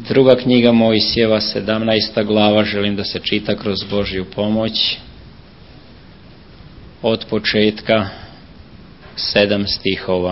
Druga knjiga Mojsijeva, 17. glava, želim da se čita kroz Božju pomoć. Od početka 7 stihova.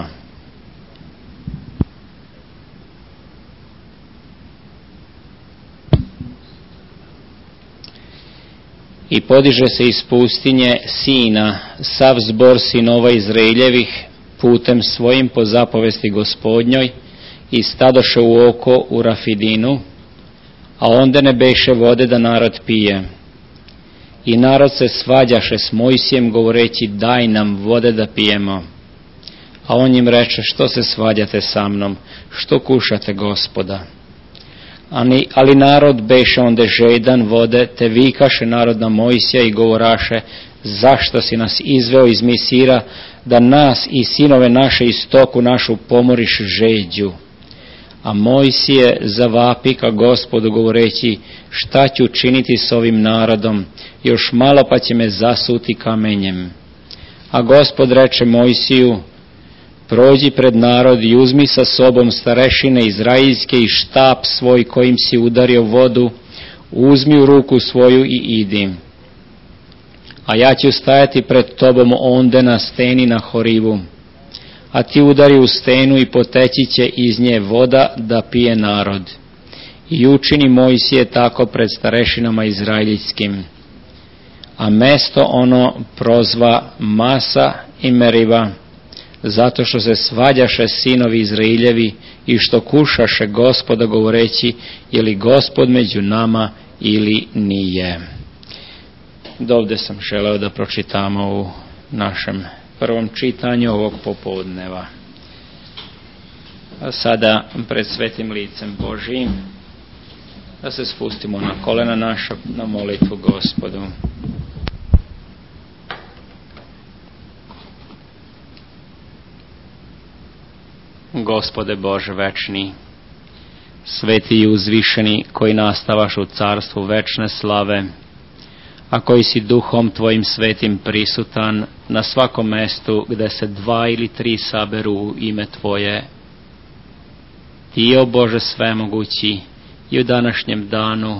I podiže se iz pustinje Sina sav zbor sinova Izraeljevih putem svojim po zapovesti Gospodnjoj i stadoše u oko u Rafidinu, a onda ne beše vode da narod pije. I narod se svađaše s Mojsijem govoreći: daj nam vode da pijemo. A on im reče: što se svađate sa mnom, što kušate Gospoda? Ali narod beše onde žedan vode, te vikaše narod na Mojsija i govoraše: zašto si nas izveo iz Misira, da nas i sinove naše i stoku našu pomoriš žeđu? A Mojsije zavapi ka Gospodu govoreći: šta ću činiti s ovim narodom, još malo pa će me zasuti kamenjem. A Gospod reče Mojsiju: prođi pred narod i uzmi sa sobom starešine izraeljske i štap svoj kojim si udario vodu, uzmi u ruku svoju i idi. A ja ću stajati pred tobom onde na steni na Horivu, a ti udari u stenu i poteći će iz nje voda da pije narod. I učini Mojsije tako pred starešinama izraeljskim. A mesto ono prozva Masa i Meriva, zato što se svađaše sinovi Izraeljevi i što kušaše Gospoda govoreći: je li Gospod među nama ili nije? Dovde sam želeo da pročitamo u našem prvom čitanju ovog popodneva. A sada pred svetim licem Božijim da se spustimo na kolena naša na molitvu Gospodu. Gospode Bože večni, sveti i uzvišeni, koji nastavaš u carstvu večne slave, a koji si duhom tvojim svetim prisutan na svakom mestu gde se 2 ili 3 saberu u ime tvoje. Ti, o Bože svemogući, i u današnjem danu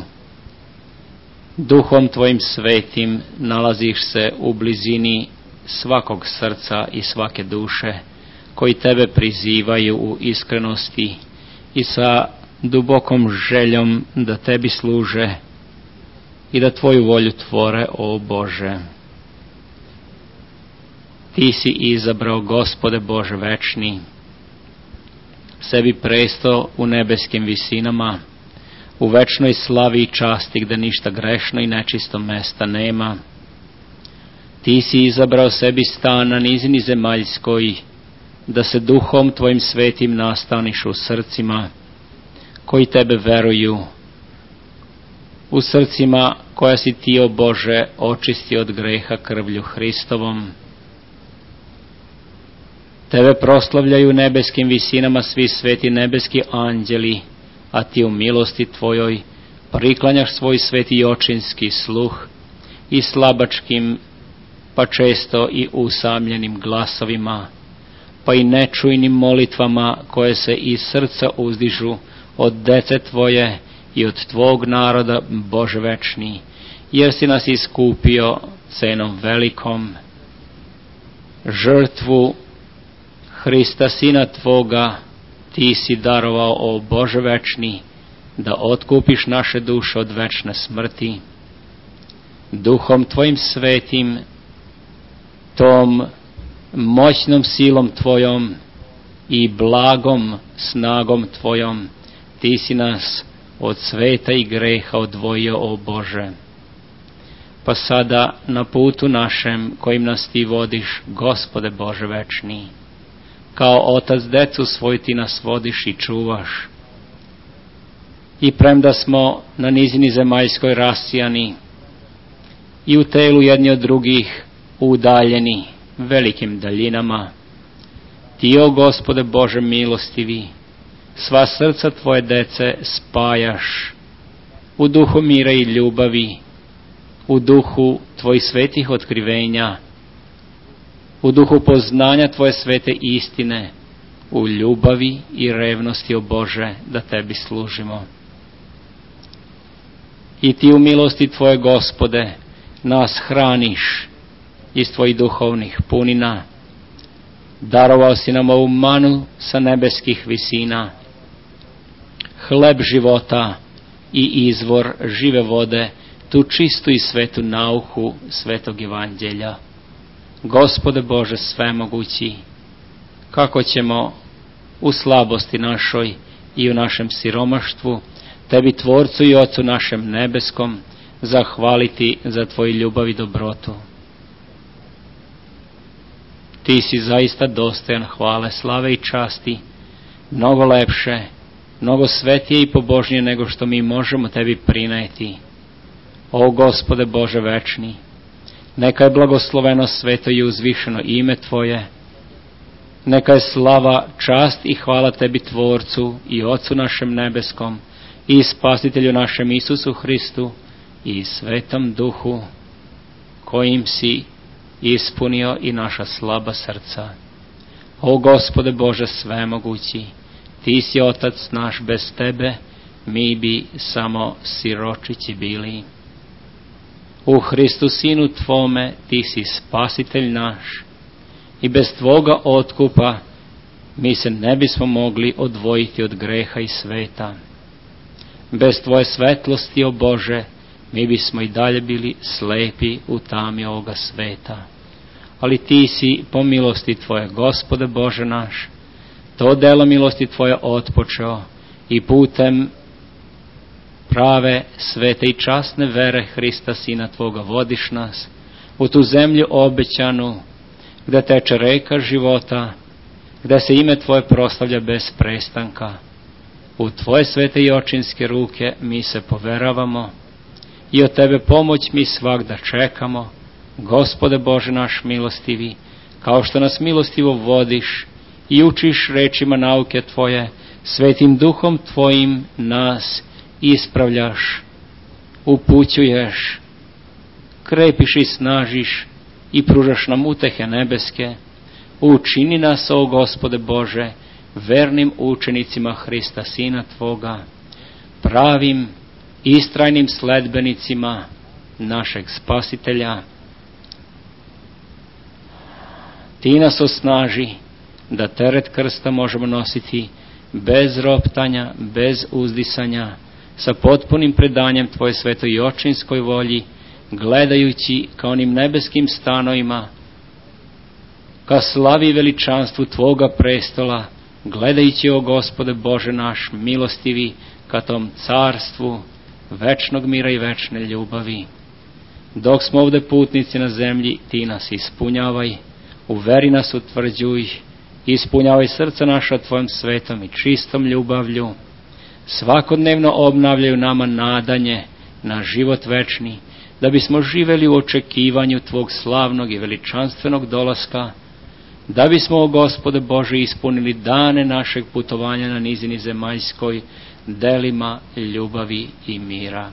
duhom tvojim svetim nalaziš se u blizini svakog srca i svake duše koji tebe prizivaju u iskrenosti i sa dubokom željom da tebi služe i da tvoju volju tvore, o Bože. Ti si izabrao, Gospode Bože večni, sebi presto u nebeskim visinama, u večnoj slavi i časti gde ništa grešno i nečisto mesta nema. Ti si izabrao sebi stan na nizini zemaljskoj, da se duhom tvojim svetim nastaniš u srcima koji tebe veruju, u srcima koja si ti, o Bože, očisti od greha krvlju Hristovom. Tebe proslavljaju nebeskim visinama svi sveti nebeski anđeli, a ti u milosti tvojoj priklanjaš svoj sveti očinski sluh i slabačkim, pa često i usamljenim glasovima, pa i nečujnim molitvama koje se iz srca uzdižu od dece tvoje i od tvog naroda, Bože večni, jer si nas iskupio cenom velikom. Žrtvu Hrista Sina tvoga ti si darovao, o Bože večni, da otkupiš naše duše od večne smrti. Duhom tvojim svetim, tom moćnom silom tvojom i blagom snagom tvojom, ti si nas od sveta i greha odvojio, o Bože. Pa sada na putu našem kojim nas ti vodiš, Gospode Bože večni, kao otac decu svoj ti nas vodiš i čuvaš. I premda smo na nizini zemaljskoj rasijani i u telu jedni od drugih udaljeni velikim daljinama, ti, o Gospode Bože milostivi, sva srca tvoje dece spajaš u duhu mira i ljubavi, u duhu tvojih svetih otkrivenja, u duhu poznanja tvoje svete istine, u ljubavi i revnosti, o Bože, da tebi služimo. I ti u milosti tvoje, Gospode, nas hraniš iz tvojih duhovnih punina. Darovao si nam ovu manu sa nebeskih visina, hleb života i izvor žive vode, tu čistu i svetu nauku svetog evanđelja. Gospode Bože svemogući, kako ćemo u slabosti našoj i u našem siromaštvu tebi, Tvorcu i Ocu našem nebeskom, zahvaliti za tvoju ljubav i dobrotu. Ti si zaista dostojan hvale, slave i časti, mnogo lepše, mnogo svetije i pobožnije nego što mi možemo tebi prineti. O Gospode Bože večni, neka je blagosloveno, sveto i uzvišeno ime tvoje, neka je slava, čast i hvala tebi, Tvorcu i Ocu našem nebeskom i Spasitelju našem Isusu Hristu i Svetom Duhu, kojim si ispunio i naša slaba srca. O Gospode Bože svemogući, ti si Otac naš, bez tebe mi bi samo siročići bili. U Hristu Sinu tvome ti si Spasitelj naš i bez tvoga otkupa mi se ne bismo mogli odvojiti od greha i sveta. Bez tvoje svetlosti, o Bože, mi bismo i dalje bili slepi u tami ovoga sveta. Ali ti si po milosti tvoje, Gospode Bože naš, to delo milosti tvoje otpočeo i putem prave, svete i časne vere Hrista Sina tvoga vodiš nas u tu zemlju obećanu, gde teče reka života, gde se ime tvoje proslavlja bez prestanka. U tvoje svete i očinske ruke mi se poveravamo i od tebe pomoć mi svagda čekamo, Gospode Bože naš milostivi, kao što nas milostivo vodiš i učiš rečima nauke tvoje, svetim duhom tvojim nas ispravljaš, upućuješ, krepiš i snažiš i pružaš nam utehe nebeske. Učini nas, o Gospode Bože, vernim učenicima Hrista Sina tvoga, pravim, istrajnim sledbenicima našeg Spasitelja. Ti nas osnaži da teret krsta možemo nositi bez roptanja, bez uzdisanja, sa potpunim predanjem tvoje svetoj i očinskoj volji, gledajući ka onim nebeskim stanovima, ka slavi i veličanstvu tvoga prestola, gledajući, o Gospode Bože naš milostivi, ka tom carstvu večnog mira i večne ljubavi. Dok smo ovde putnici na zemlji, ti nas ispunjavaj, u veri nas utvrđuj, ispunjavaj srca naša tvojom svetom i čistom ljubavlju, svakodnevno obnavljaju nama nadanje na život večni, da bismo živeli u očekivanju tvog slavnog i veličanstvenog dolaska, da bismo, o Gospode Bože, ispunili dane našeg putovanja na nizini zemaljskoj delima ljubavi i mira.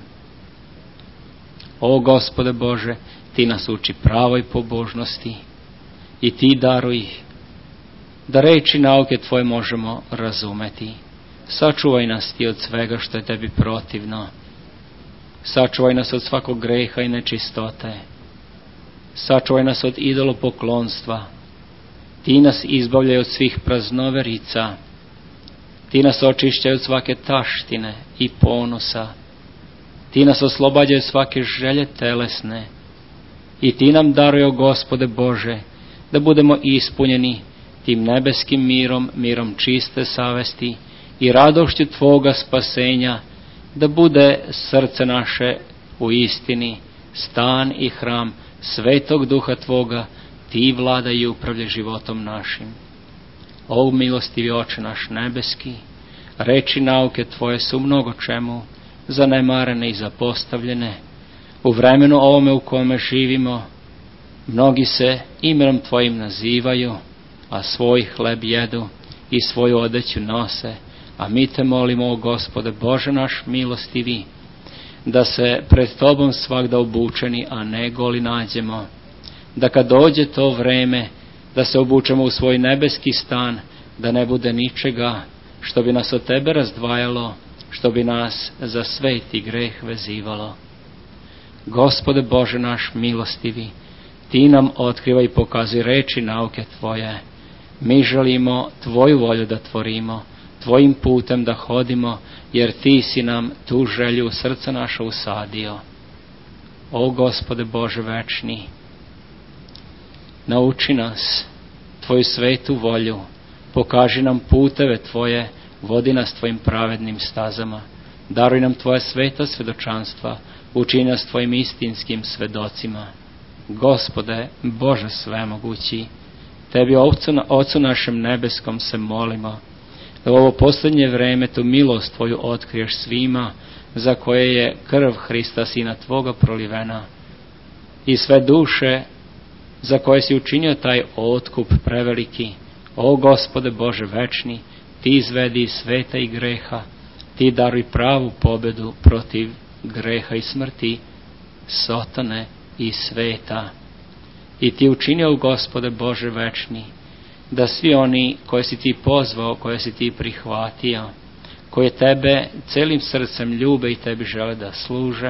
O Gospode Bože, ti nas uči pravoj pobožnosti i ti daruj da reči nauke tvoje možemo razumeti. Sačuvaj nas ti od svega što je tebi protivno. Sačuvaj nas od svakog greha i nečistote. Sačuvaj nas od idolopoklonstva. Ti nas izbavljaj od svih praznoverica. Ti nas očišćaj od svake taštine i ponosa. Ti nas oslobađaj od svake želje telesne. I ti nam daruj, o Gospode Bože, da budemo ispunjeni tim nebeskim mirom, mirom čiste savesti i radošću tvoga spasenja, da bude srce naše u istini stan i hram Svetog Duha tvoga, ti vladaj i upravljaj životom našim. O milostivi Oče naš nebeski, reči nauke tvoje su mnogo čemu zanemarene i zapostavljene. U vremenu ovome u kome živimo, mnogi se imenom tvojim nazivaju, a svoj hleb jedu i svoju odeću nose, a mi te molimo, o Gospode Bože naš milostivi, da se pred tobom svagda obučeni, a ne goli nađemo, da kad dođe to vreme, da se obučemo u svoj nebeski stan, da ne bude ničega što bi nas od tebe razdvajalo, što bi nas za sveti greh vezivalo. Gospode Bože naš milostivi, Ti nam otkrivaj i pokazuj reči nauke Tvoje. Mi želimo Tvoju volju da tvorimo, Tvojim putem da hodimo, jer Ti si nam tu želju u srca naša usadio. O Gospode Bože večni, nauči nas Tvoju svetu volju, pokaži nam puteve Tvoje, vodi nas Tvojim pravednim stazama, daruj nam Tvoja sveta svedočanstva, učini nas Tvojim istinskim svedocima. Gospode Bože svemogući, Tebi Ocu našem nebeskom se molimo, da u ovo posljednje vreme tu milost Tvoju otkriješ svima, za koje je krv Hrista Sina Tvoga prolivena, i sve duše za koje si učinio taj otkup preveliki. O Gospode Bože večni, Ti izvedi iz sveta i greha, Ti daruj pravu pobedu protiv greha i smrti, Sotone i sveta. I Ti učinio, Gospode Bože večni, da svi oni koje si Ti pozvao, koje si Ti prihvatio, koje Tebe celim srcem ljube i Tebi žele da služe,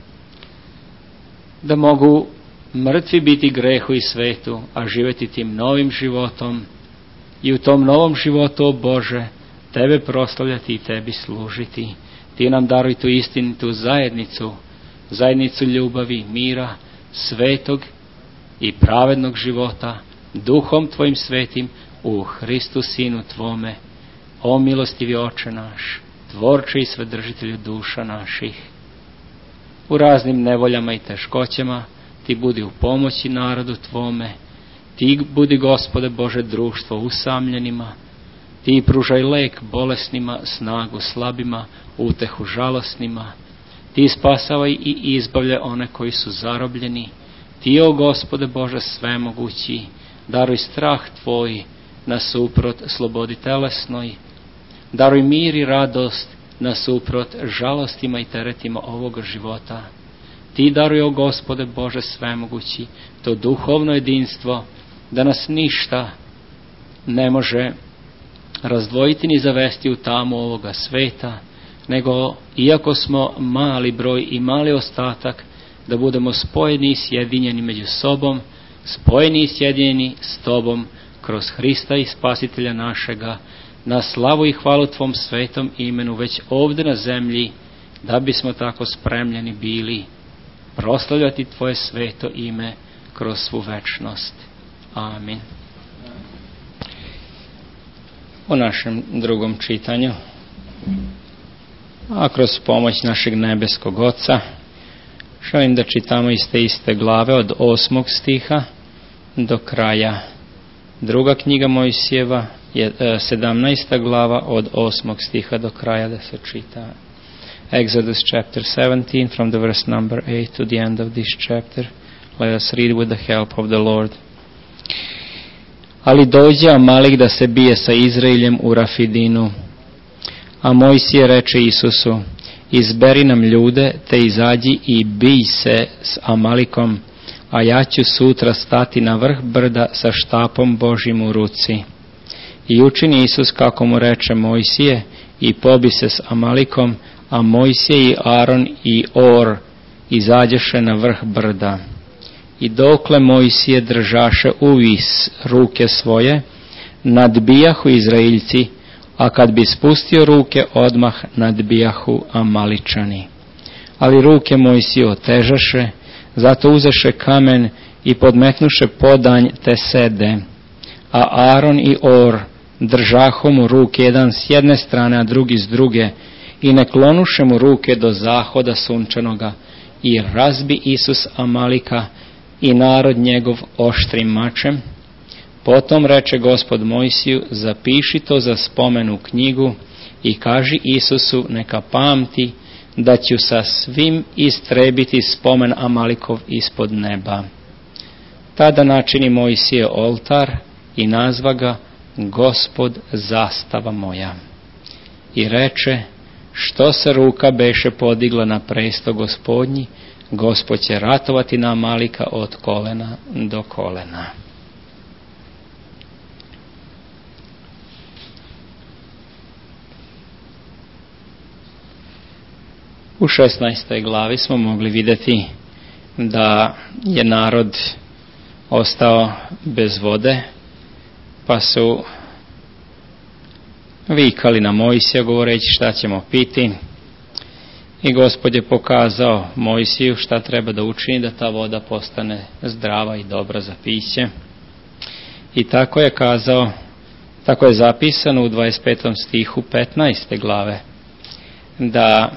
da mogu mrtvi biti grehu i svetu, a živjeti tim novim životom, i u tom novom životu, o Bože, Tebe proslavljati i Tebi služiti. Ti nam daruj tu istinitu zajednicu ljubavi, mira, svetog i pravednog života, Duhom Tvojim svetim, u Hristu Sinu Tvome. O milostivi Oče naš, Tvorče i Svedržitelju duša naših. U raznim nevoljama i teškoćama Ti budi u pomoći narodu Tvome, Ti budi, Gospode Bože, društvo usamljenima, Ti pružaj lek bolesnima, snagu slabima, utehu žalosnima, Ti spasavaj i izbavljaj one koji su zarobljeni. Ti, o Gospode Bože svemogući, daruj strah Tvoj nasuprot slobodi telesnoj, daruj mir i radost nasuprot žalostima i teretima ovoga života. Ti daruj, o Gospode Bože svemogući, to duhovno jedinstvo, da nas ništa ne može razdvojiti ni zavesti u tamu ovoga sveta, nego, iako smo mali broj i mali ostatak, da budemo spojeni i sjedinjeni među sobom, spojeni i sjedinjeni s Tobom, kroz Hrista i Spasitelja našega, na slavu i hvalu Tvom svetom imenu već ovdje na zemlji, da bismo tako spremljeni bili proslavljati Tvoje sveto ime kroz svu večnost. Amin. U našem drugom čitanju, a kroz pomoć našeg nebeskog Oca, želim da čitamo iz te iste glave od 8. stiha do kraja. Druga knjiga Mojsijeva, 17. glava od 8. stiha do kraja da se čita. Exodus chapter 17 from the verse number 8 to the end of this chapter. Let us read with the help of the Lord. Ali dođe Amalek da se bije sa Izraeljem u Rafidinu. A Mojsije reče Isusu: izberi nam ljude, te izađi i bij se s Amalekom, a ja ću sutra stati na vrh brda sa štapom Božjim u ruci. I učini Isus kako mu reče Mojsije, i pobi se s Amalekom, a Mojsije i Aron i Or izađeše na vrh brda. I dokle Mojsije držaše uvis ruke svoje, nadbijahu Izraeljci, a kad bi spustio ruke, odmah nadbijahu Amaličani. Ali ruke Mojsije otežaše, zato uzeše kamen i podmetnuše podanj te sede. A Aron i Or držahu mu ruke, jedan s jedne strane, a drugi s druge, i ne klonuše mu ruke do zahoda sunčanoga, i razbi Isus Amalika i narod njegov oštrim mačem. Potom reče Gospod Mojsiju: zapiši to za spomen u knjigu i kaži Isusu neka pamti da ću sa svim istrebiti spomen Amalikov ispod neba. Tada načini Mojsije oltar i nazva ga Gospod zastava moja. I reče: što se ruka beše podigla na presto Gospodnji, Gospod će ratovati na Amalika od kolena do kolena. U 16. glavi smo mogli vidjeti da je narod ostao bez vode, pa su vikali na Mojsija govoreći šta ćemo piti. I Gospod je pokazao Mojsiju šta treba da učini da ta voda postane zdrava i dobra za piće. I tako je kazao, tako je zapisano u 25. stihu 15. glave, da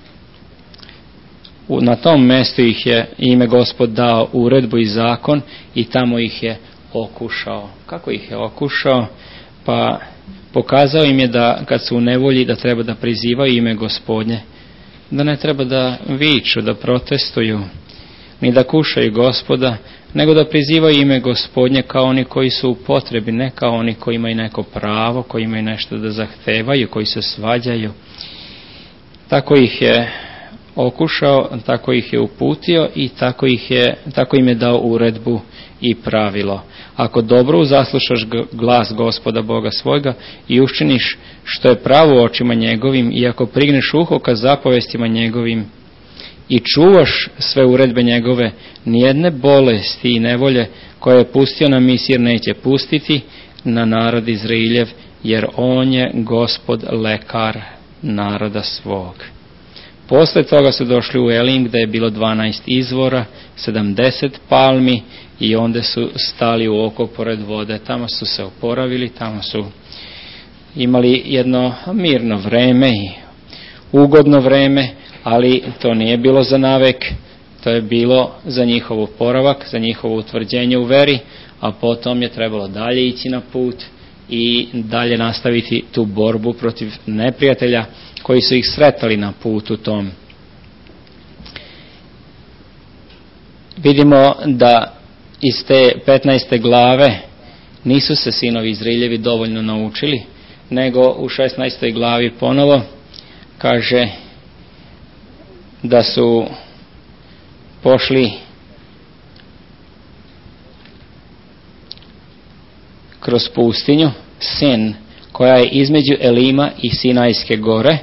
na tom mjestu ih je ime Gospod dao uredbu i zakon i tamo ih je okušao. Kako ih je okušao? Pa pokazao im je da kad su u nevolji da treba da prizivaju ime Gospodnje, da ne treba da viču, da protestuju, ni da kušaju Gospoda, nego da prizivaju ime Gospodnje kao oni koji su u potrebi, ne kao oni koji imaju neko pravo, koji imaju nešto da zahtevaju, koji se svađaju. Tako ih je okušao, tako ih je uputio i tako im je dao uredbu i pravilo. Ako dobro zaslušaš glas Gospoda Boga svojega i učiniš što je pravo u očima njegovim, i ako prigneš uho ka zapovestima njegovim i čuvaš sve uredbe njegove, nijedne bolesti i nevolje koje je pustio na Misir neće pustiti na narod Izrailjev, jer on je Gospod lekar naroda svog. Posle toga su došli u Elim, gdje je bilo 12 izvora, 70 palmi, i onda su stali u oko pored vode. Tamo su se oporavili, tamo su imali jedno mirno vreme i ugodno vreme, ali to nije bilo za navek, to je bilo za njihov oporavak, za njihovo utvrđenje u veri, a potom je trebalo dalje ići na put i dalje nastaviti tu borbu protiv neprijatelja koji su ih sretali na putu tom. Vidimo da iz te 15. glave nisu se sinovi Izraeljevi dovoljno naučili, nego u 16. glavi ponovo kaže da su pošli kroz pustinju Sin, koja je između Elima i Sinajske gore,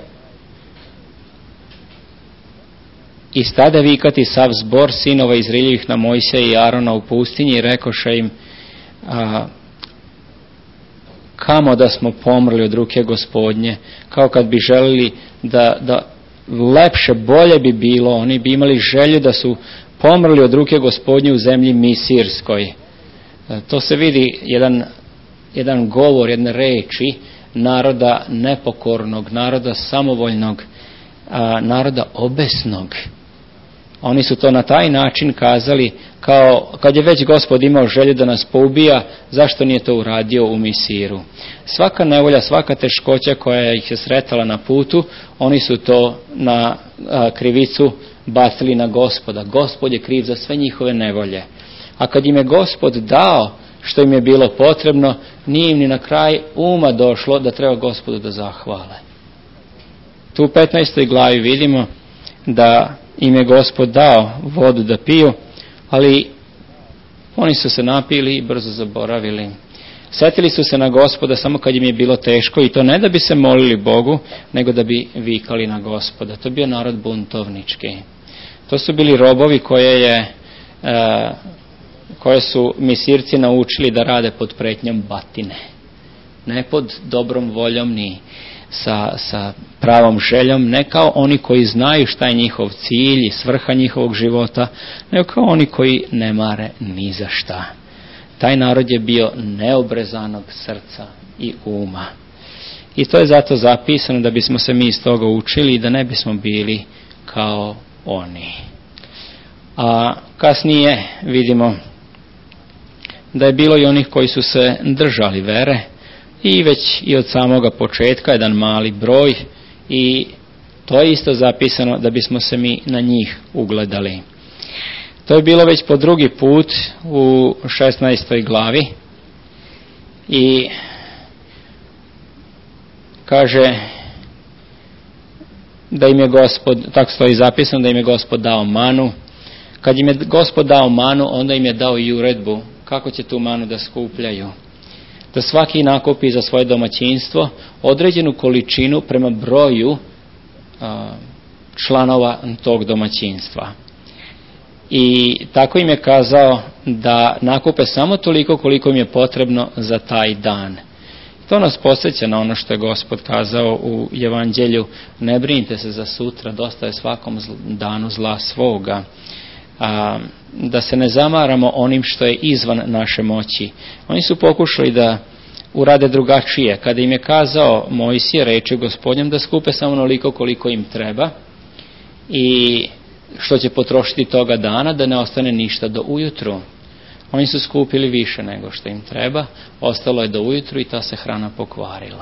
i stade vikati sav zbor sinova Izraeljevih na Mojsija i Arona u pustinji i rekoše im, kamo da smo pomrli od ruke Gospodnje, kao kad bi želili da lepše, bolje bi bilo, oni bi imali želju da su pomrli od ruke Gospodnje u zemlji Misirskoj. To se vidi jedan govor, jedne reči naroda nepokornog, naroda samovoljnog, naroda obesnog. Oni su to na taj način kazali, kao kad je već Gospod imao želju da nas poubija, zašto nije to uradio u Misiru? Svaka nevolja, svaka teškoća koja ih je sretala na putu, oni su to na krivicu bacili na Gospoda. Gospod je kriv za sve njihove nevolje. A kad im je Gospod dao što im je bilo potrebno, nije im ni na kraj uma došlo da treba Gospodu da zahvale. Tu u 15. glavi vidimo da im je Gospod dao vodu da piju, ali oni su se napili i brzo zaboravili. Sjetili su se na Gospoda samo kad im je bilo teško, i to ne da bi se molili Bogu, nego da bi vikali na Gospoda. To je bio narod buntovnički. To su bili robovi koje su Misirci naučili da rade pod pretnjom batine. Ne pod dobrom voljom ni sa pravom željom, ne kao oni koji znaju šta je njihov cilj i svrha njihovog života, nego kao oni koji ne mare ni za šta. Taj narod je bio neobrezanog srca i uma. I to je zato zapisano da bismo se mi iz toga učili i da ne bismo bili kao oni. A kasnije vidimo da je bilo i onih koji su se držali vere, i već i od samoga početka jedan mali broj, i to je isto zapisano da bismo se mi na njih ugledali. To je bilo već po drugi put u 16. glavi i kaže da im je Gospod, tako stoji zapisano, da im je Gospod dao manu. Kad im je Gospod dao manu, onda im je dao i uredbu kako će tu manu da skupljaju. Da svaki nakupi za svoje domaćinstvo određenu količinu prema broju članova tog domaćinstva. I tako im je kazao da nakupe samo toliko koliko im je potrebno za taj dan. To nas podsjeća na ono što je Gospod kazao u Evanđelju: ne brinite se za sutra, dosta je svakom danu zla svoga. Da se ne zamaramo onim što je izvan naše moći. Oni su pokušali da urade drugačije. Kada im je kazao Mojsije reči Gospodnjem da skupe samo onoliko koliko im treba i što će potrošiti toga dana, da ne ostane ništa do ujutru. Oni su skupili više nego što im treba, ostalo je do ujutru i ta se hrana pokvarila.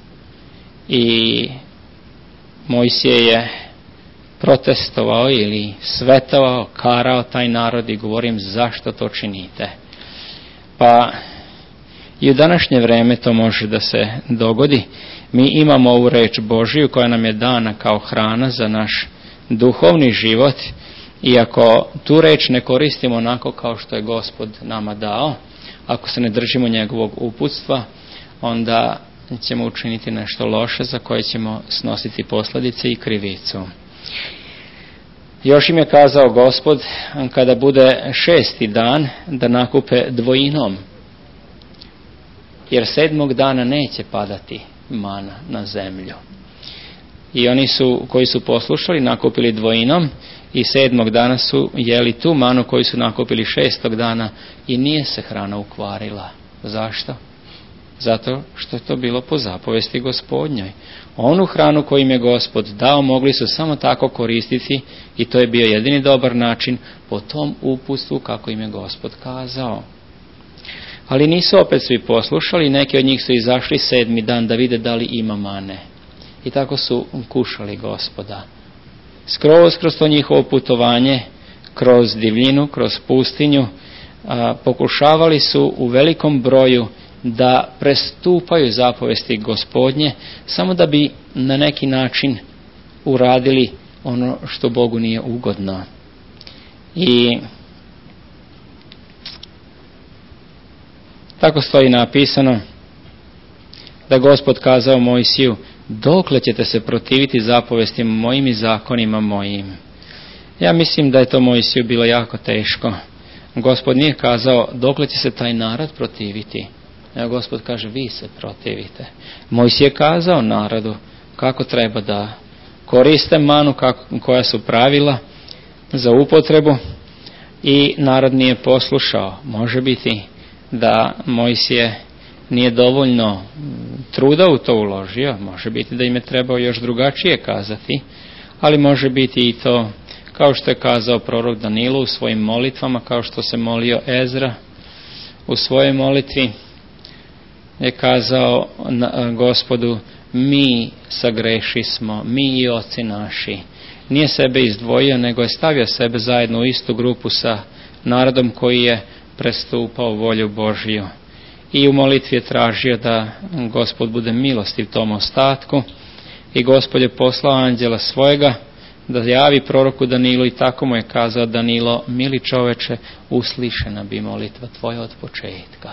I Mojsije je protestovao ili svetovao, karao taj narod i govorim zašto to činite. Pa i u današnje vreme to može da se dogodi. Mi imamo ovu reč Božiju koja nam je dana kao hrana za naš duhovni život i ako tu reč ne koristimo onako kao što je Gospod nama dao, ako se ne držimo njegovog uputstva, onda ćemo učiniti nešto loše za koje ćemo snositi posljedice i krivicu. Još im je kazao Gospod kada bude 6. dan da nakupe dvojinom, jer 7. dana neće padati mana na zemlju. I oni koji su poslušali nakupili dvojinom i 7. dana su jeli tu manu koju su nakupili 6. dana i nije se hrana ukvarila. Zašto? Zato što je to bilo po zapovesti Gospodnjoj. Onu hranu koju im je Gospod dao mogli su samo tako koristiti i to je bio jedini dobar način po tom uputstvu kako im je Gospod kazao. Ali nisu opet svi poslušali, neki od njih su izašli 7. dan da vide da li ima mane. I tako su kušali Gospoda. Kroz to njihovo putovanje, kroz divljinu, kroz pustinju, pokušavali su u velikom broju da prestupaju zapovesti Gospodnje, samo da bi na neki način uradili ono što Bogu nije ugodno. I tako stoji napisano da Gospod kazao Mojsiju: dokle ćete se protiviti zapovestima mojim i zakonima mojim? Ja mislim da je to Mojsiju bilo jako teško. Gospod nije kazao dokle će se taj narod protiviti. Evo Gospod kaže vi se protivite. Mojsije je kazao narodu kako treba da koriste manu, koja su pravila za upotrebu i narod nije poslušao. Može biti da Mojsije nije dovoljno truda u to uložio, može biti da im je trebao još drugačije kazati, ali može biti i to kao što je kazao prorok Danilo u svojim molitvama, kao što se molio Ezra u svojoj molitvi, je kazao Gospodu: mi sagrešismo, mi i oci naši. Nije sebe izdvojio, nego je stavio sebe zajedno u istu grupu sa narodom koji je prestupao volju Božiju. I u molitvi je tražio da Gospod bude milostiv tom ostatku i Gospod je poslao anđela svojega da javi proroku Danilu i tako mu je kazao: Danilo, mili čoveče, uslišena bi molitva tvoja od početka.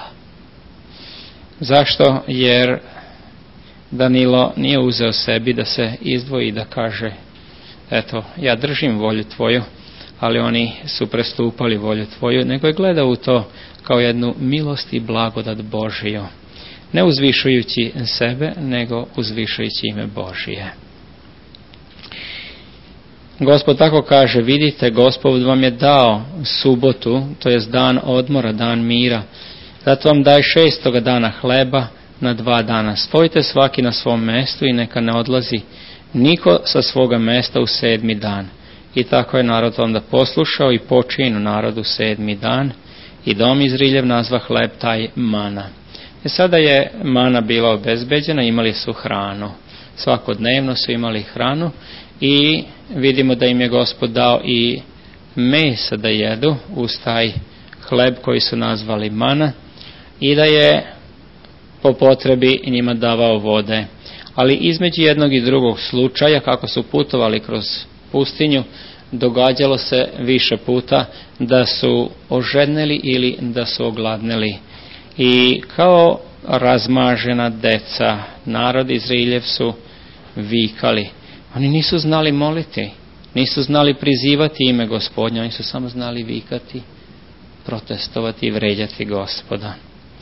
Zašto? Jer Danilo nije uzeo sebi da se izdvoji i da kaže: eto, ja držim volju tvoju, ali oni su prestupali volju tvoju, nego je gledao u to kao jednu milost i blagodat Božiju, ne uzvišujući sebe, nego uzvišujući ime Božije. Gospod tako kaže: vidite, Gospod vam je dao subotu, to jest dan odmora, dan mira, zato vam daje 6. dana hleba na 2 dana. Stojite svaki na svom mjestu i neka ne odlazi niko sa svoga mjesta u 7. dan. I tako je narod onda poslušao i počinu narodu 7. dan i dom Izraeljev nazva hleb taj mana. I sada je mana bila obezbeđena, imali su hranu. Svakodnevno su imali hranu i vidimo da im je Gospod dao i mesa da jedu uz taj hleb koji su nazvali mana i da je po potrebi njima davao vode. Ali između jednog i drugog slučaja, kako su putovali kroz pustinju, događalo se više puta da su ožedneli ili da su ogladneli. I kao razmažena deca, narod Izraeljev su vikali. Oni nisu znali moliti. Nisu znali prizivati ime Gospodnje, oni su samo znali vikati, protestovati i vređati Gospoda.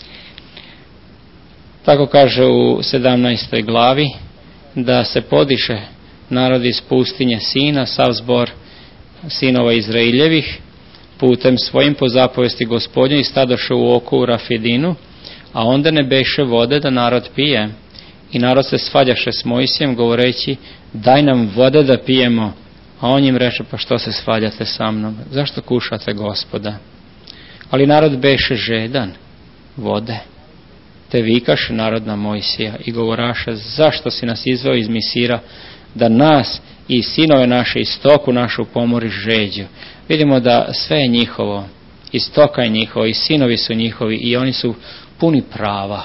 Tako kaže u 17. glavi, da se podiše narod iz pustinje Sina, sav zbor sinova Izraeljevih, putem svojim po zapovesti Gospodnje i stadoše u oko u Rafidinu, a onda ne beše vode da narod pije. I narod se svađaše s Mojsijem govoreći, daj nam vode da pijemo. A on im reče, pa što se svađate sa mnom? Zašto kušate Gospoda? Ali narod beše žedan vode. Te vikaše narod na Mojsija i govoraše, zašto si nas izveo iz Misira, da nas i sinove naše i stoku našu pomoriš žeđu. Vidimo da sve je njihovo, i stoka je njihovo, i sinovi su njihovi, i oni su puni prava.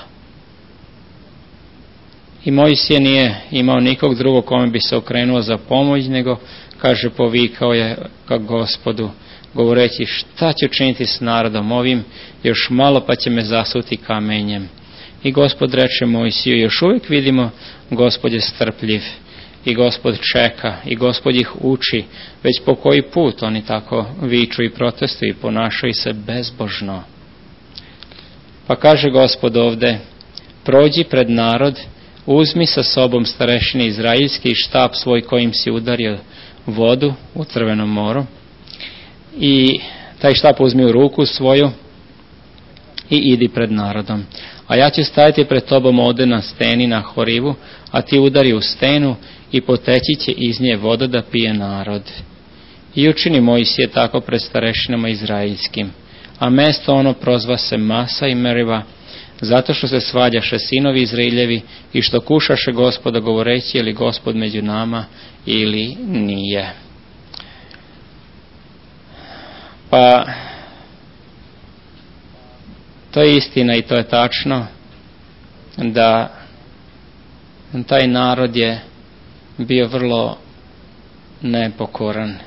I Mojsije nije imao nikog drugog kome bi se okrenuo za pomoć, nego, kaže, povikao je ka Gospodu, govoreći, šta ću činiti s narodom ovim, još malo pa će me zasuti kamenjem. I Gospod reče Mojsiju, još uvijek vidimo, Gospod je strpljiv, i Gospod čeka, i Gospod ih uči, već po koji put oni tako viču i protestuju i ponašaju se bezbožno. Pa kaže Gospod ovde, prođi pred narod, uzmi sa sobom starešine izraeljski i štap svoj kojim si udario vodu u Crvenom moru, i taj štap uzmi u ruku svoju i idi pred narodom. A ja ću stajati pred tobom ovde na steni na Horivu, a ti udari u stenu i poteći će iz nje voda da pije narod. I učini Mojsije tako pred starešinama izraeljskim. A mesto ono prozva se Masa i Meriva, zato što se svađaše sinovi Izraeljevi i što kušaše Gospoda govoreći, je li Gospod među nama ili nije. Pa to je istina i to je tačno, da taj narod je bio vrlo nepokoran,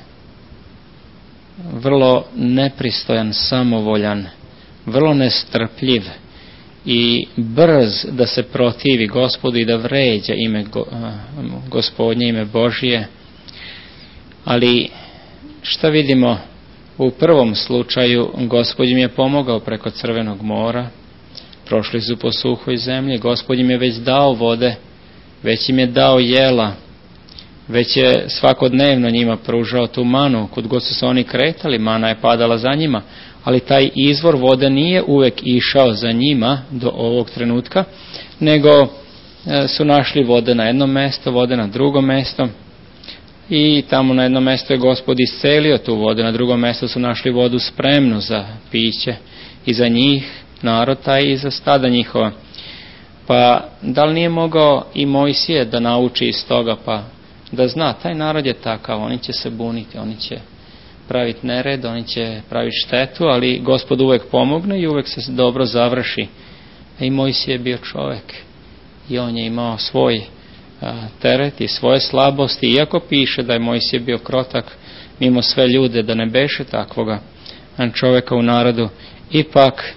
vrlo nepristojan, samovoljan, vrlo nestrpljiv i brz da se protivi Gospodu i da vređa ime Gospodnje, ime Božije. Ali šta vidimo? U prvom slučaju Gospod im je pomogao preko Crvenog mora, prošli su po suhoj zemlji, Gospod im je već dao vode, već im je dao jela, već je svakodnevno njima pružao tu manu, kud god su se oni kretali, mana je padala za njima, ali taj izvor vode nije uvek išao za njima do ovog trenutka, nego su našli vode na jednom mjestu, vode na drugom mjestu, i tamo na jednom mjestu je Gospod iscelio tu vodu, na drugom mjestu su našli vodu spremnu za piće i za njih, narod taj, i za stada njihova. Pa da li nije mogao i Mojsije da nauči iz toga, pa da zna, taj narod je takav, oni će se buniti, oni će praviti nered, oni će praviti štetu, ali Gospod uvek pomogne i uvek se dobro završi. I Mojsije je bio čovjek i on je imao svoj teret i svoje slabosti, iako piše da je Mojsije bio krotak mimo sve ljude, da ne beše takvoga čovjeka u narodu, ipak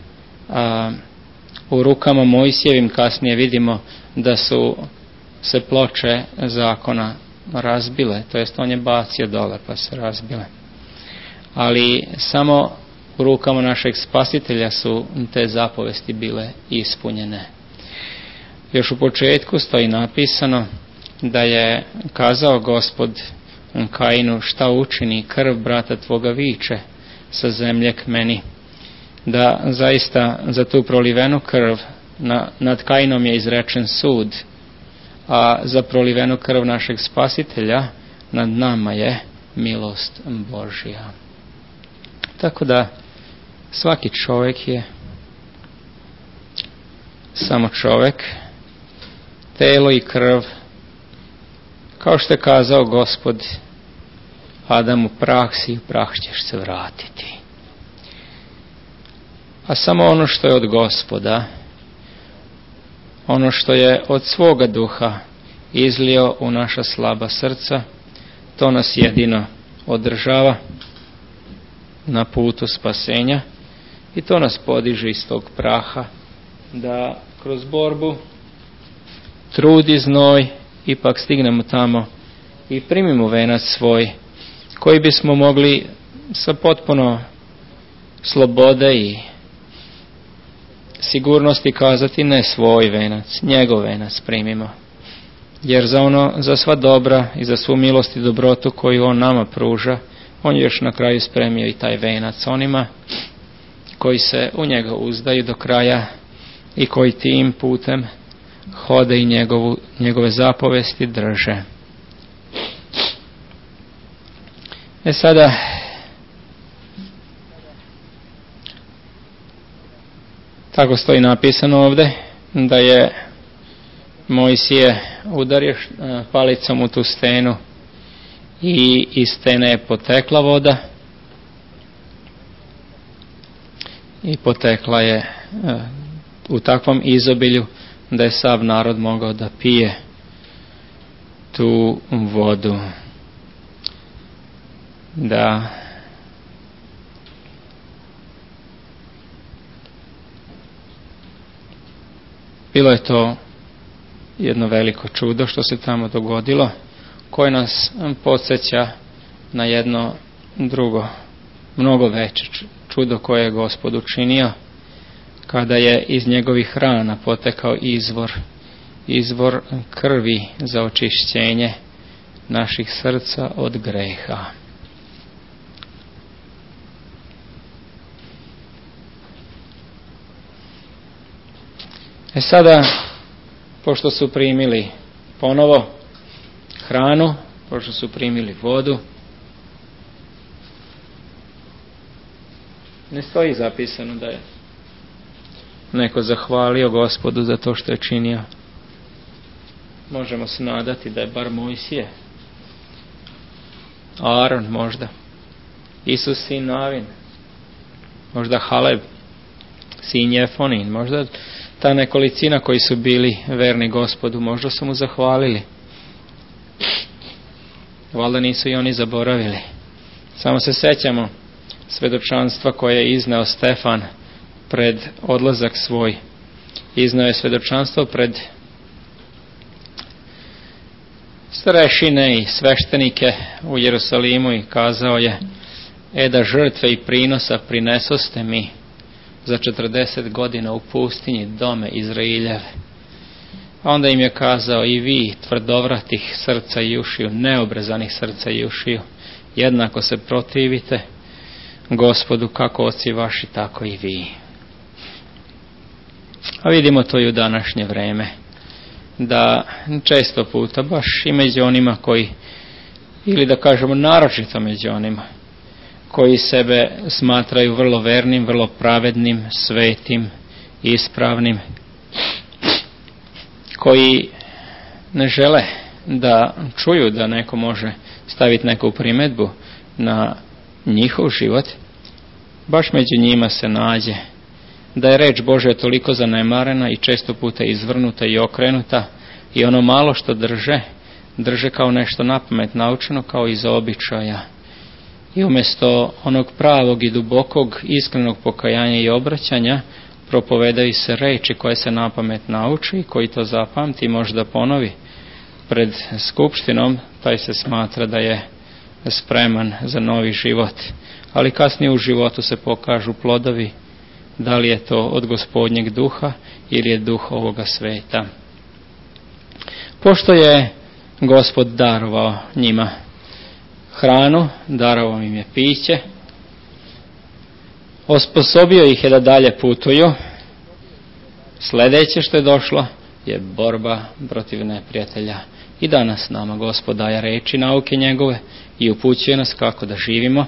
u rukama Mojsijevim kasnije vidimo da su se ploče zakona razbile, to jest on je bacio dole pa se razbile. Ali samo u rukama našeg Spasitelja su te zapovesti bile ispunjene. Još u početku stoji napisano da je kazao Gospod Kainu, šta učini, krv brata tvoga viče sa zemlje k meni. Da zaista za tu prolivenu krv nad Kainom je izrečen sud, a za prolivenu krv našeg Spasitelja nad nama je milost Božja. Tako da svaki čovjek je samo čovjek, telo i krv, kao što je kazao Gospod Adamu, prah si, prah ćeš se vratiti. A samo ono što je od Gospoda, ono što je od svoga duha izlio u naša slaba srca, to nas jedino održava na putu spasenja i to nas podiže iz tog praha, da kroz borbu, trud i znoj ipak stignemo tamo i primimo venac svoj koji bismo mogli sa potpuno slobode i sigurnosti kazati ne svoj venac, njegov venac primimo. Jer za sva dobra i za svu milost i dobrotu koju on nama pruža, on je još na kraju spremio i taj venac onima koji se u njega uzdaju do kraja i koji tim putem hode i njegove zapovesti drže. Sada tako stoji napisano ovdje da je Mojsije udario palicom u tu stenu i iz stene je potekla voda i potekla je u takvom izobilju da je sav narod mogao da pije tu vodu. Da bilo je to jedno veliko čudo što se tamo dogodilo, koje nas podsjeća na jedno drugo, mnogo veće čudo koje je Gospod učinio, kada je iz njegovih rana potekao izvor krvi za očišćenje naših srca od greha. Sada, pošto su primili ponovo hranu, pošto su primili vodu, ne stoji zapisano da je neko zahvalio Gospodu za to što je činio. Možemo se nadati da je bar Mojsije, Aaron možda, Isus sin Navin, možda Haleb sin Jefonin, možda ta nekolicina koji su bili verni Gospodu, možda su mu zahvalili. Valjda nisu i oni zaboravili. Samo se sećamo svedočanstva koje je izneo Stefan pred odlazak svoj. Izneo je svedočanstvo pred starešine i sveštenike u Jerusalimu i kazao je: da žrtve i prinosa prinesoste mi za 40 godina u pustinji dome Izraeljeve. A onda im je kazao: i vi, tvrdovratih srca i ušiju, neobrezanih srca i ušiju, jednako se protivite Gospodu, kako oci vaši, tako i vi. A vidimo to i u današnje vreme, da često puta baš i među onima koji, ili da kažemo naročito među onima koji sebe smatraju vrlo vernim, vrlo pravednim, svetim, ispravnim, koji ne žele da čuju da neko može staviti neku primjedbu na njihov život, baš među njima se nađe da je reč Božja toliko zanemarena i često puta izvrnuta i okrenuta i ono malo što drže kao nešto napamet naučeno, kao iz običaja. I umjesto onog pravog i dubokog iskrenog pokajanja i obraćanja propovedaju se reči koje se napamet nauči i koji to zapamti i može da ponovi pred skupštinom, taj se smatra da je spreman za novi život. Ali kasnije u životu se pokažu plodovi, da li je to od Gospodnjeg duha ili je duh ovoga sveta. Pošto je Gospod darovao njima hranu, darovao im je piće, osposobio ih je da dalje putuju, sljedeće što je došlo je borba protiv neprijatelja. I danas nama Gospod daje reči, nauke njegove i upućuje nas kako da živimo.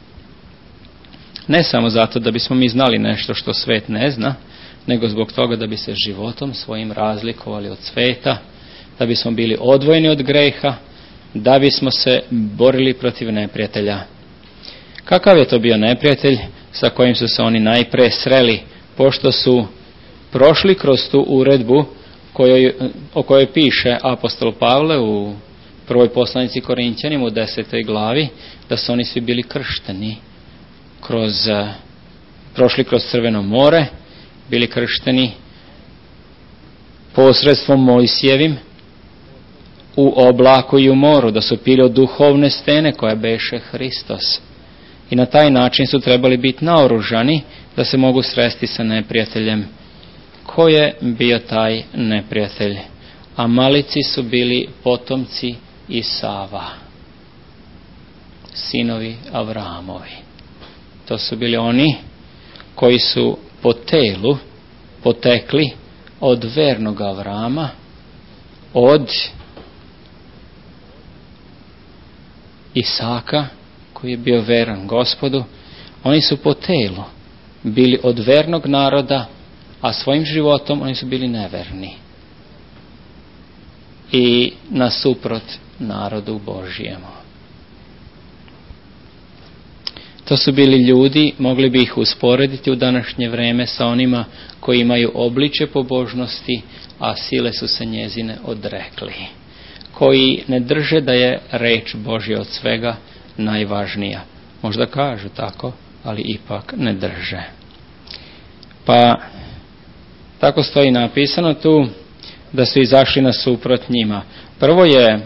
Ne samo zato da bismo mi znali nešto što svet ne zna, nego zbog toga da bi se životom svojim razlikovali od sveta, da bismo bili odvojeni od greha, da bismo se borili protiv neprijatelja. Kakav je to bio neprijatelj sa kojim su se oni najpre sreli, pošto su prošli kroz tu uredbu o kojoj piše apostol Pavle u prvoj poslanici Korinćanima u 10. glavi, da su oni svi bili kršteni, prošli kroz Crveno more, bili kršteni posredstvom Mojsijevim u oblaku i u moru, da su pili od duhovne stene koja beše Hristos. I na taj način su trebali biti naoružani da se mogu sresti sa neprijateljem. Ko je bio taj neprijatelj? Amalici su bili potomci Isava, sinovi Avramovi. To su bili oni koji su po telu potekli od vernog Avrama, od Isaka koji je bio veran Gospodu. Oni su po telu bili od vernog naroda, a svojim životom oni su bili neverni i nasuprot narodu Božijemu. To su bili ljudi, mogli bi ih usporediti u današnje vreme sa onima koji imaju obličje pobožnosti, a sile su se njezine odrekli, koji ne drže da je reč Božja od svega najvažnija. Možda kažu tako, ali ipak ne drže. Pa tako stoji napisano tu da su izašli nasuprot njima. Prvo je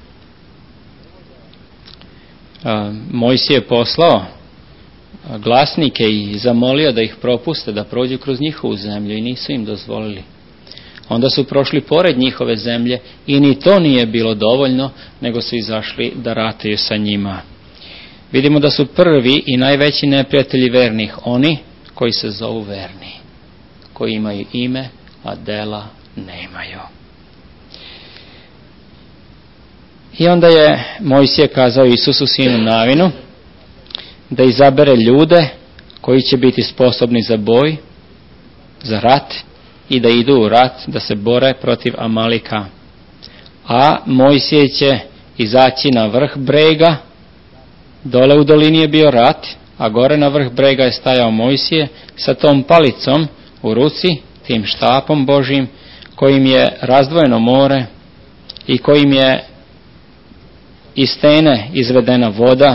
Mojsije poslao glasnike i zamolio da ih propuste, da prođu kroz njihovu zemlju, i nisu im dozvolili. Onda su prošli pored njihove zemlje i ni to nije bilo dovoljno, nego su izašli da rataju sa njima. Vidimo da su prvi i najveći neprijatelji vernih oni koji se zovu verni, koji imaju ime, a dela nemaju. I onda je Mojsije kazao Isusu sinu Navinu da izabere ljude koji će biti sposobni za boj, za rat, i da idu u rat, da se bore protiv Amalika. A Mojsije će izaći na vrh brega, dole u dolini je bio rat, a gore na vrh brega je stajao Mojsije sa tom palicom u ruci, tim štapom Božjim, kojim je razdvojeno more i kojim je iz stene izvedena voda,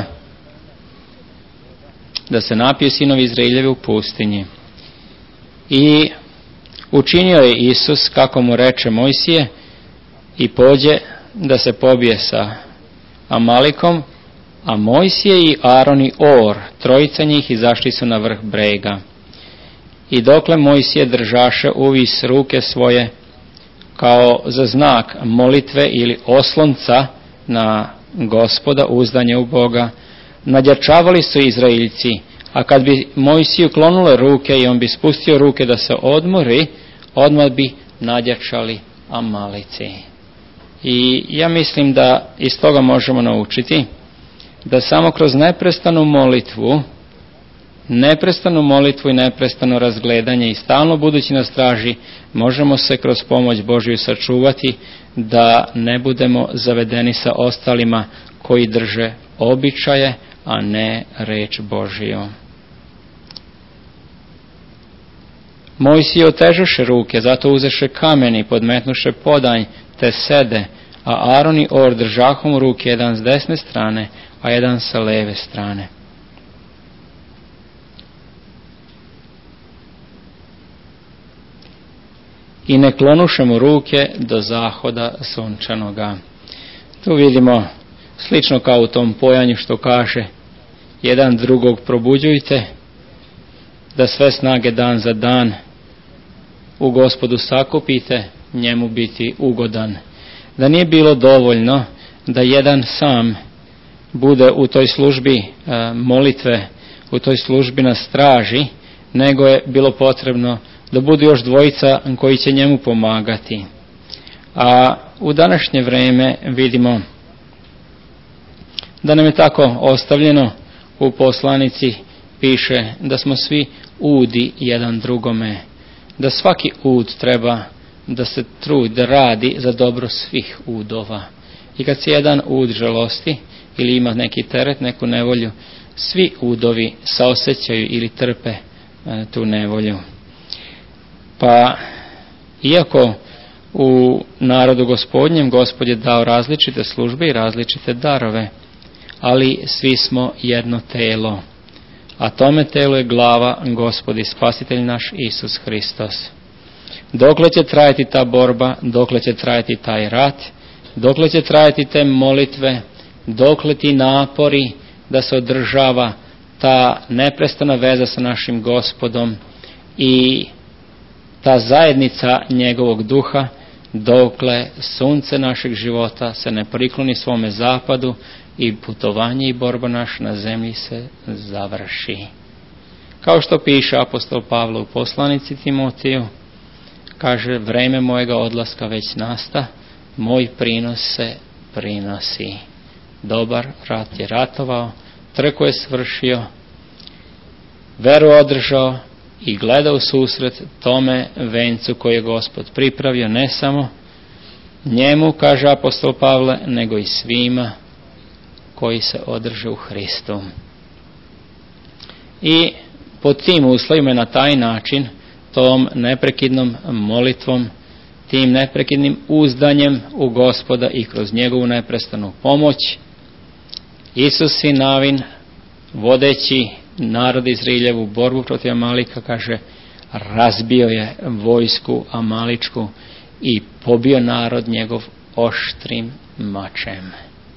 da se napiju sinovi Izraeljevi u pustinji. I učinio je Isus kako mu reče Mojsije i pođe da se pobije sa Amalikom, a Mojsije i Aron i Or, trojica njih, izašli su na vrh brega. I dokle Mojsije držaše uvis ruke svoje kao za znak molitve ili oslonca na Gospoda, uzdanje u Boga, nadjačavali su Izraeljci, a kad bi Mojsiju klonule ruke i on bi spustio ruke da se odmori, odmah bi nadjačali Amalici. I ja mislim da iz toga možemo naučiti da samo kroz neprestanu molitvu i neprestano razgledanje i stalno budući na straži, možemo se kroz pomoć Božju sačuvati da ne budemo zavedeni sa ostalima koji drže običaje, a ne reč Božiju. Mojsije otežuše ruke, zato uzeše kameni, podmetnuše podanj, te sede, a Aron i Or držahom ruke, jedan s desne strane, a jedan sa leve strane. I ne klonuše mu ruke do zahoda sunčanoga. Tu vidimo slično kao u tom pojanju što kaže: jedan drugog probuđujte, da sve snage dan za dan u Gospodu sakupite, njemu biti ugodan. Da nije bilo dovoljno da jedan sam bude u toj službi molitve, u toj službi na straži, nego je bilo potrebno da budu još dvojica koji će njemu pomagati. A u današnje vreme vidimo da nam je tako ostavljeno. U poslanici piše da smo svi udi jedan drugome, da svaki ud treba da se trudi, da radi za dobro svih udova. I kad se jedan ud žalosti ili ima neki teret, neku nevolju, svi udovi saosećaju ili trpe tu nevolju. Pa iako u narodu Gospodnjem Gospod je dao različite službe i različite darove, ali svi smo jedno telo, a tome telo je glava Gospod i Spasitelj naš Isus Hristos. Dokle će trajati ta borba, dokle će trajati taj rat, dokle će trajati te molitve, dokle ti napori da se održava ta neprestana veza sa našim Gospodom i ta zajednica njegovog duha, dokle sunce našeg života se ne prikloni svome zapadu i putovanje i borba naša na zemlji se završi. Kao što piše apostol Pavle u poslanici Timotiju, kaže: vreme mojega odlaska već nasta, moj prinos se prinosi. Dobar rat je ratovao, trku je svršio, veru održao i gleda u susret tome vencu koji je Gospod pripravio, ne samo njemu, kaže apostol Pavle, nego i svima koji se održe u Hristu. I pod tim uslovima, na taj način, tom neprekidnom molitvom, tim neprekidnim uzdanjem u Gospoda i kroz njegovu neprestanu pomoć, Isus sin Navin, vodeći narod Izraeljev u borbu protiv Amalika, kaže, razbio je vojsku amaličku i pobio narod njegov oštrim mačem.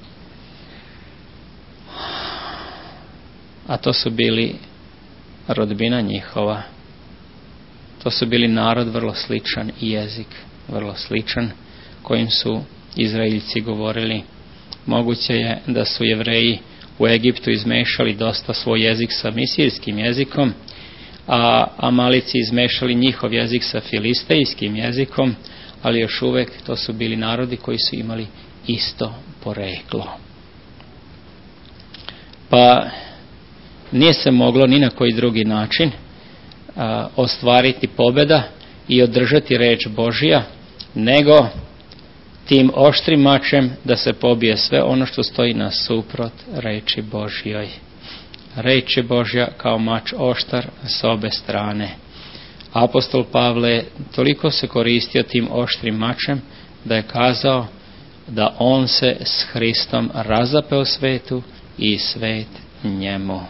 A to su bili rodbina njihova. To su bili narod vrlo sličan i jezik vrlo sličan kojim su Izraeljci govorili. Moguće je da su Jevreji u Egiptu izmešali dosta svoj jezik sa misirskim jezikom, a Amalici izmešali njihov jezik sa filistejskim jezikom, ali još uvek to su bili narodi koji su imali isto poreklo. Pa nije se moglo ni na koji drugi način ostvariti pobjeda i održati reč Božja, nego tim oštrim mačem da se pobije sve ono što stoji nasuprot reči Božjoj. Reč je Božja kao mač oštar s obe strane. Apostol Pavle toliko se koristio tim oštrim mačem da je kazao da on se s Hristom razapeo svetu i svet njemu.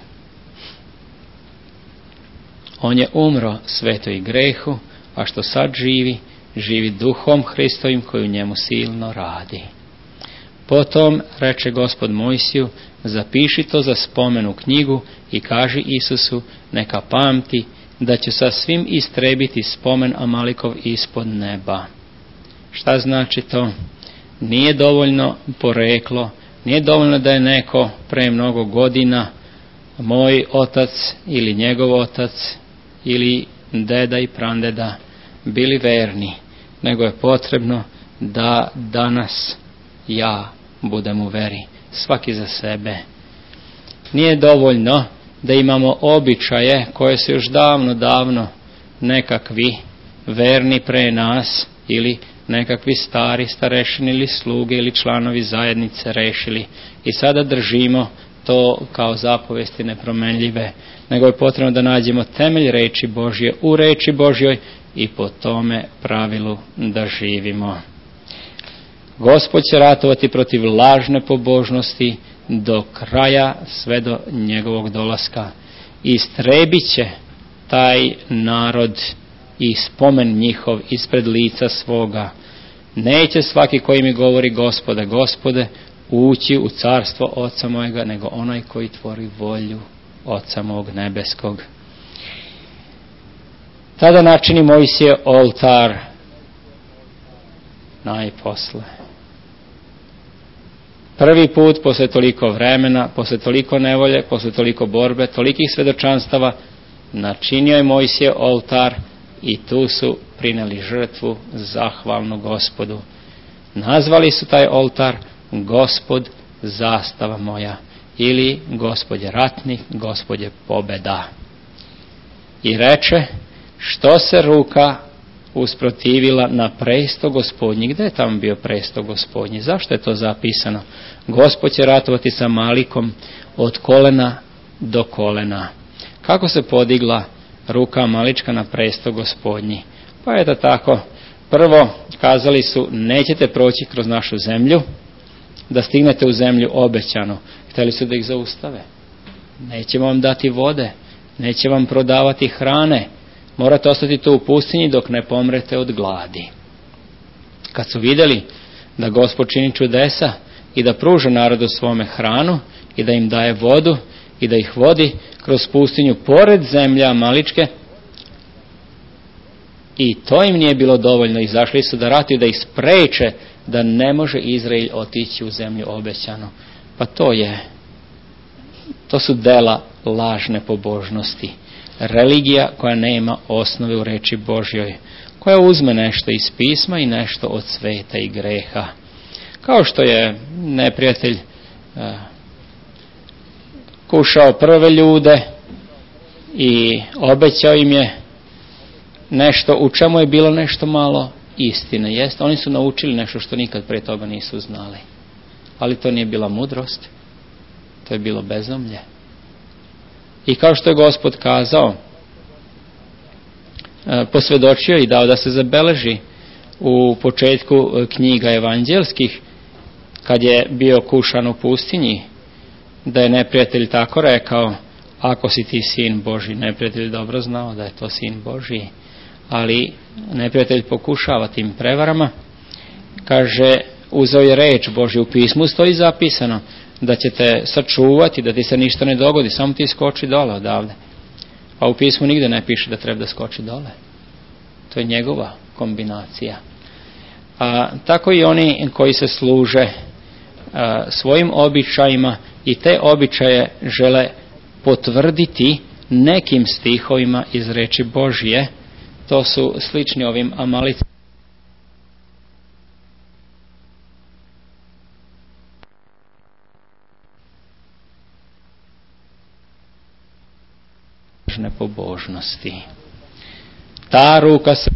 On je umro svetu i grehu, a što sad živi, živi duhom Hristovim koji u njemu silno radi. Potom reče Gospod Mojsiju: zapiši to za spomen u knjigu i kaži Isusu neka pamti da će sa svim istrebiti spomen Amalikov ispod neba. Šta znači to? Nije dovoljno poreklo, nije dovoljno da je neko pre mnogo godina, moj otac ili njegov otac ili deda i prandeda, bili verni, nego je potrebno da danas ja budem u veri, svaki za sebe. Nije dovoljno da imamo običaje koje su još davno nekakvi verni pre nas ili nekakvi stari starešini ili sluge ili članovi zajednice rešili i sada držimo to kao zapovesti nepromenljive, nego je potrebno da nađemo temelj reči Božje u reči Božjoj i po tome pravilu da živimo. Gospod će ratovati protiv lažne pobožnosti do kraja, sve do njegovog dolaska. Istrebit će taj narod i spomen njihov ispred lica svoga. Neće svaki koji mi govori Gospode, Gospode, ući u carstvo Oca mojega, nego onaj koji tvori volju Oca mog nebeskog. Tada načini Mojsije oltar najposle. Prvi put, posle toliko vremena, posle toliko nevolje, posle toliko borbe, tolikih svedočanstava, načinio je Mojsije oltar i tu su prineli žrtvu zahvalnu Gospodu. Nazvali su taj oltar Gospod zastava moja ili Gospod je ratnik, Gospod je pobeda. I reče, što se ruka usprotivila na presto Gospodnji. Gde je tamo bio presto Gospodnji? Zašto je to zapisano? Gospod će ratovati sa Amalikom od kolena do kolena. Kako se podigla ruka Amalička na presto Gospodnji? Pa je da tako. Prvo kazali su, nećete proći kroz našu zemlju, da stignete u zemlju obećanu. Hteli su da ih zaustave. Nećemo vam dati vode, neće vam prodavati hrane, morate ostati tu u pustinji dok ne pomrete od gladi. Kad su vidjeli da Gospod čini čudesa i da pruža narodu svome hranu i da im daje vodu i da ih vodi kroz pustinju pored zemlje Amaličke. I to im nije bilo dovoljno, izašli su da ratuju, da ih spreče da ne može Izrael otići u zemlju obećanu. Pa to su dela lažne pobožnosti. Religija koja nema osnove u reči Božjoj, koja uzme nešto iz pisma i nešto od sveta i greha. Kao što je neprijatelj kušao prve ljude i obećao im je nešto u čemu je bilo nešto malo istine. Jest, oni su naučili nešto što nikad pre toga nisu znali. Ali to nije bila mudrost, to je bilo bezumlje. I kao što je Gospod kazao, posvjedočio i dao da se zabeleži u početku knjiga evanđelskih, kad je bio kušan u pustinji, da je neprijatelj tako rekao: ako si ti sin Božji. Neprijatelj dobro znao da je to sin Božji, ali neprijatelj pokušava tim prevarama. Kaže, uzeo je reč Božju, u pismu stoji zapisano da će te sačuvati, da ti se ništa ne dogodi, samo ti skoči dole odavde. A u pismu nigde ne piše da treba da skoči dole. To je njegova kombinacija. Tako i oni koji se služe svojim običajima i te običaje žele potvrditi nekim stihovima iz reči Božje. To su slični ovim Amalicima. Pobožnosti. Ta ruka se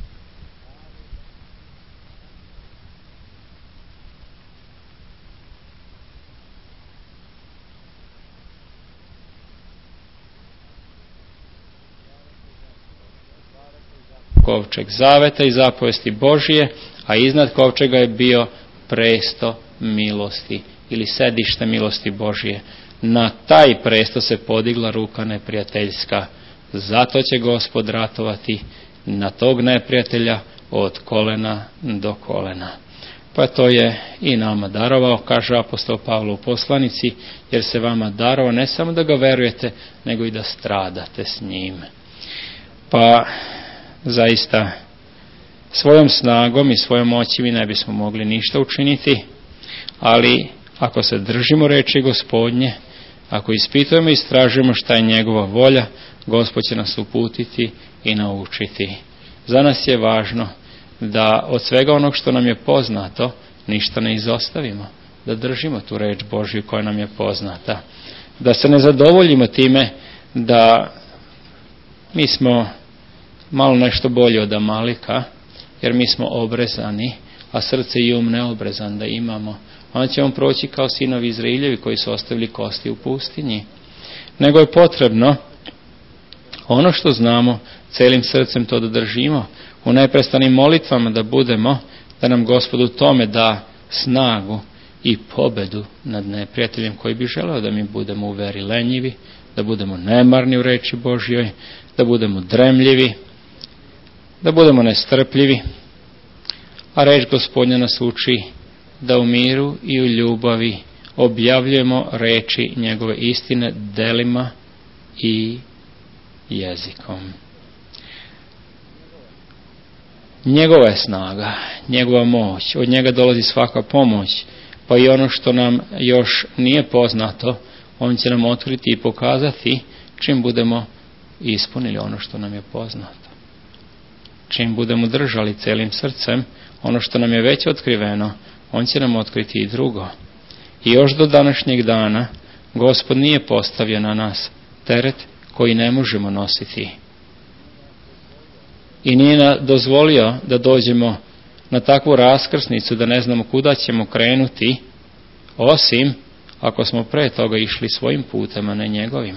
kovčeg zaveta i zapovesti Božije, a iznad kovčega je bio presto milosti ili sedište milosti Božije. Na taj presto se podigla ruka neprijateljska. Zato će Gospod ratovati na tog neprijatelja od kolena do kolena. Pa to je i nama darovao, kaže apostol Pavlo u poslanici, jer se vama darovao ne samo da ga verujete, nego i da stradate s njim. Pa zaista svojom snagom i svojom moći mi ne bismo mogli ništa učiniti, ali ako se držimo reči Gospodnje, ako ispitujemo i istražujemo šta je njegova volja, Gospod će nas uputiti i naučiti. Za nas je važno da od svega onog što nam je poznato ništa ne izostavimo, da držimo tu reč Božju koja nam je poznata, da se ne zadovoljimo time da mi smo malo nešto bolje od Amalika, jer mi smo obrezani, a srce i um neobrezan da imamo. Onda ćemo proći kao sinovi Izraeljevi koji su ostavili kosti u pustinji. Nego je potrebno ono što znamo celim srcem to da držimo, u neprestanim molitvama da budemo, da nam Gospod u tome da snagu i pobedu nad neprijateljem koji bi želeo da mi budemo u veri lenjivi, da budemo nemarni u reči Božjoj, da budemo dremljivi, da budemo nestrpljivi. A reč Gospodnja nas uči da u miru i u ljubavi objavljujemo reči njegove istine delima i jezikom. Njegova je snaga, njegova moć, od njega dolazi svaka pomoć, pa i ono što nam još nije poznato, on će nam otkriti i pokazati čim budemo ispunili ono što nam je poznato. Čim budemo držali celim srcem ono što nam je već otkriveno, on će nam otkriti i drugo. I još do današnjeg dana Gospod nije postavio na nas teret koji ne možemo nositi. I nije dozvolio da dođemo na takvu raskrsnicu da ne znamo kuda ćemo krenuti, osim ako smo pre toga išli svojim putem, a ne njegovim.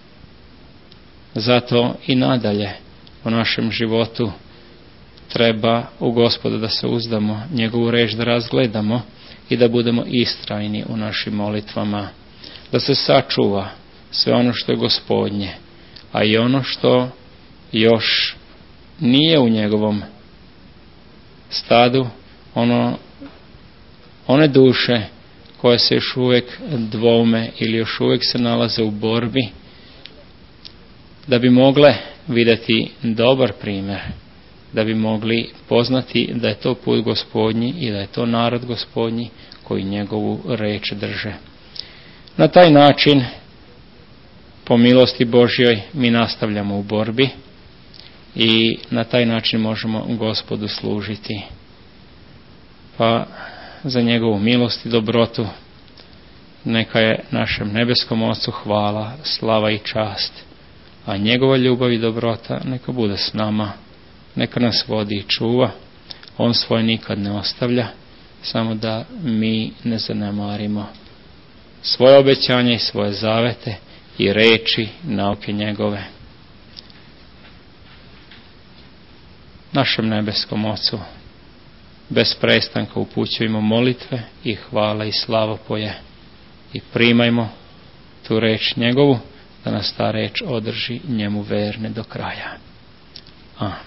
Zato i nadalje u našem životu treba u Gospoda da se uzdamo, njegovu reč da razgledamo i da budemo istrajni u našim molitvama, da se sačuva sve ono što je Gospodnje, a i ono što još nije u njegovom stadu, ono one duše koje se još uvijek dvoume ili još uvijek se nalaze u borbi, da bi mogle vidjeti dobar primjer, da bi mogli poznati da je to put Gospodnji i da je to narod Gospodnji koji njegovu reč drže. Na taj način, po milosti Božjoj, mi nastavljamo u borbi i na taj način možemo Gospodu služiti. Pa za njegovu milost i dobrotu neka je našem nebeskom Ocu hvala, slava i čast, a njegova ljubav i dobrota neka bude s nama, neka nas vodi i čuva. On svoj nikad ne ostavlja, samo da mi ne zanemarimo svoje obećanja i svoje zavete i reči, nauke njegove. Našem nebeskom Ocu bez prestanka upućujemo molitve i hvala i slavopoje i primajmo tu reč njegovu, da nas ta reč održi njemu verne do kraja. Amen.